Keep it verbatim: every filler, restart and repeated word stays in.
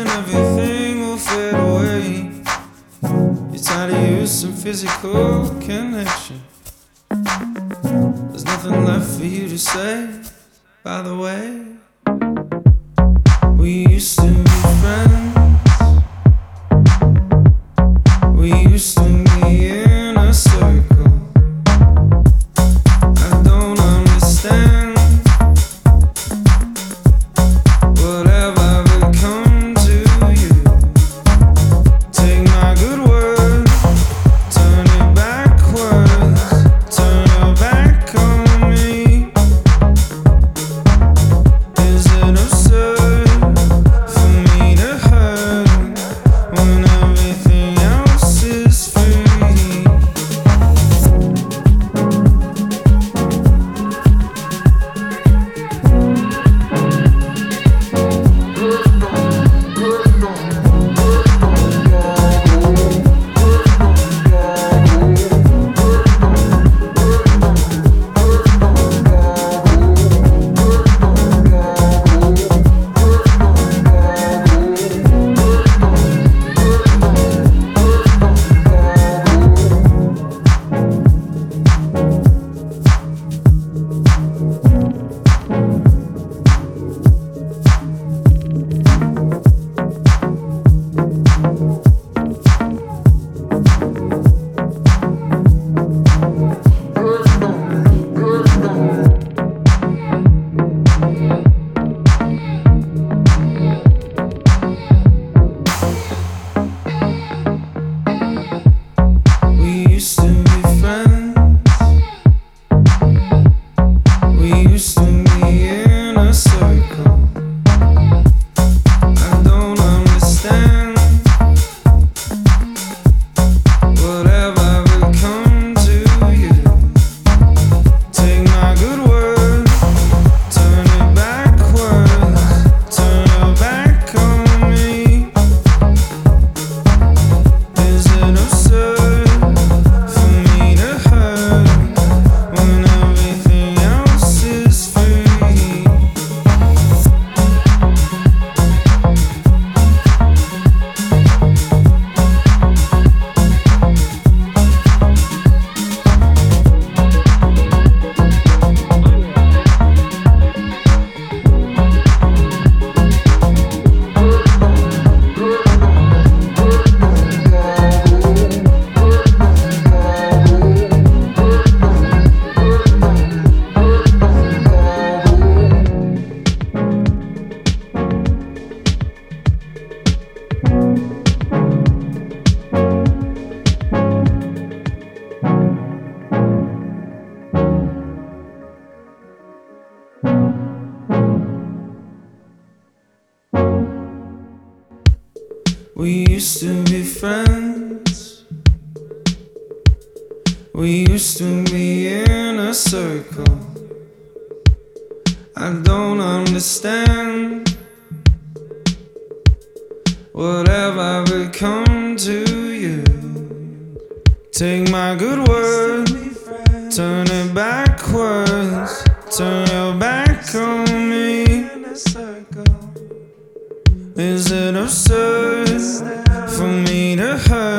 and everything will fade away. You're tired of use some physical connection. There's nothing left for you to say, by the way. We used to be friends. We used to be in a circle. I don't understand whatever become to you. Take my good word, turn it backwards, turn your back on me. Is it absurd for me to hurt when everything else is free? We used to be friends. We used to be in a circle. I don't understand whatever become to you. Take my good word, turn it backwards, turn your back on me. Is it absurd for me to hurt when everything else is free? We used to be friends. We used to be in a circle. I don't understand whatever become to you. Take my good word, turn it backwards, turn your back on me. Is it absurd for me to hurt